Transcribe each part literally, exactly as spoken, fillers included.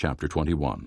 chapter twenty-one.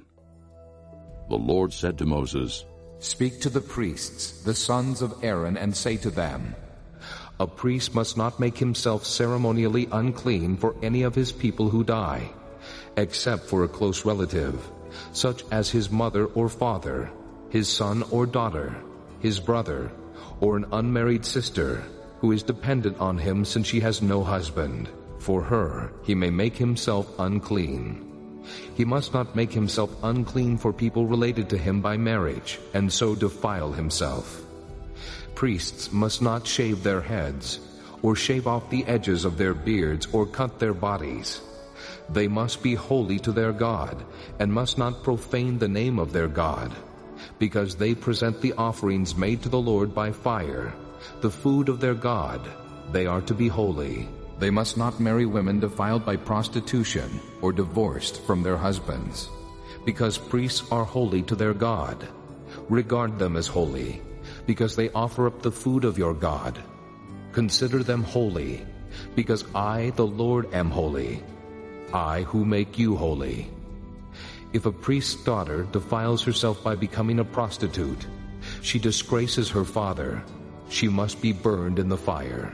The Lord said to Moses, Speak to the priests, the sons of Aaron, and say to them, A priest must not make himself ceremonially unclean for any of his people who die, except for a close relative, such as his mother or father, his son or daughter, his brother, or an unmarried sister, who is dependent on him since she has no husband. For her he may make himself unclean. He must not make himself unclean for people related to him by marriage, and so defile himself. Priests must not shave their heads, or shave off the edges of their beards, or cut their bodies. They must be holy to their God, and must not profane the name of their God, because they present the offerings made to the Lord by fire, the food of their God. They are to be holy. They must not marry women defiled by prostitution or divorced from their husbands, because priests are holy to their God. Regard them as holy, because they offer up the food of your God. Consider them holy, because I, the Lord, am holy, I who make you holy. If a priest's daughter defiles herself by becoming a prostitute, she disgraces her father. She must be burned in the fire.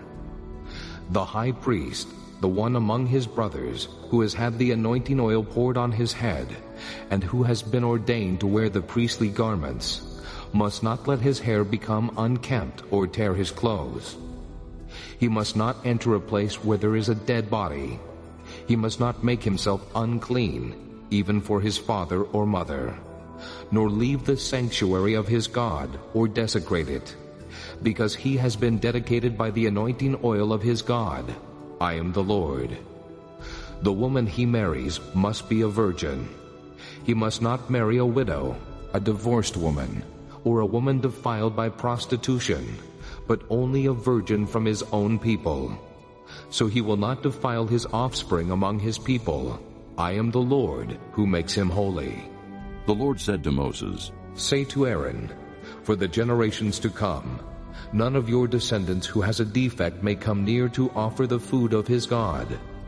The high priest, the one among his brothers, who has had the anointing oil poured on his head, and who has been ordained to wear the priestly garments, must not let his hair become unkempt or tear his clothes. He must not enter a place where there is a dead body. He must not make himself unclean, even for his father or mother, nor leave the sanctuary of his God or desecrate it, because he has been dedicated by the anointing oil of his God. I am the Lord. The woman he marries must be a virgin. He must not marry a widow, a divorced woman, or a woman defiled by prostitution, but only a virgin from his own people. So he will not defile his offspring among his people. I am the Lord who makes him holy. The Lord said to Moses, Say to Aaron, For the generations to come, none of your descendants who has a defect may come near to offer the food of his God.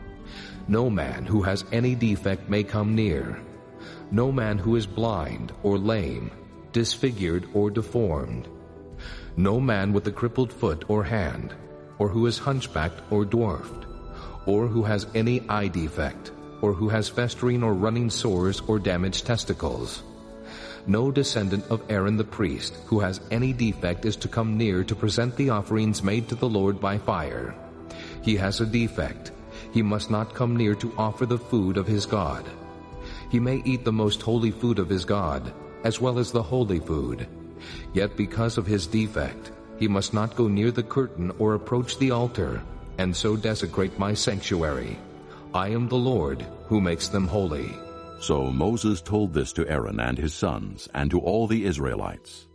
No man who has any defect may come near. No man who is blind or lame, disfigured or deformed. No man with a crippled foot or hand, or who is hunchbacked or dwarfed, or who has any eye defect, or who has festering or running sores or damaged testicles. No descendant of Aaron the priest who has any defect is to come near to present the offerings made to the Lord by fire. He has a defect. He must not come near to offer the food of his God. He may eat the most holy food of his God, as well as the holy food. Yet because of his defect, he must not go near the curtain or approach the altar, and so desecrate my sanctuary. I am the Lord who makes them holy. So Moses told this to Aaron and his sons and to all the Israelites.